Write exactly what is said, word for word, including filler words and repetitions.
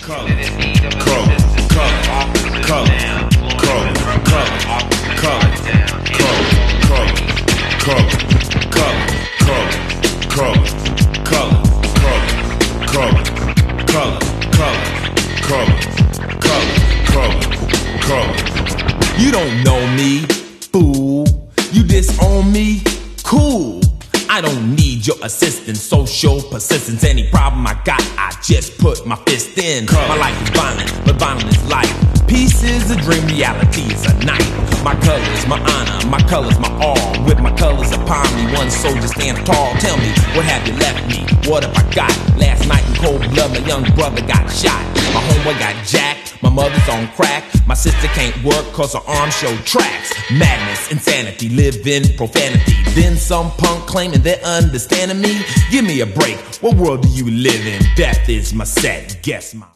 color, color, color, color, color, color, color, color, color, color, color, color, color, color, color, color, color. You don't know me, fool. You disown me, cool. I don't need your assistance, social persistence. Any problem I got, I just put my fist in. My life is violent, but violent is life. Peace is a dream, reality is a night. My colors, my honor, my colors, my all. With my colors upon me, one soldier stand tall. Tell me, what have you left me? What have I got? Last night in cold blood, my young brother got shot. My homeboy got jacked. My mother's on crack. My sister can't work cause her arms show tracks. Madness, insanity, live in profanity. Then some punk claiming they're understanding me. Give me a break, what world do you live in? Death is my set, guess my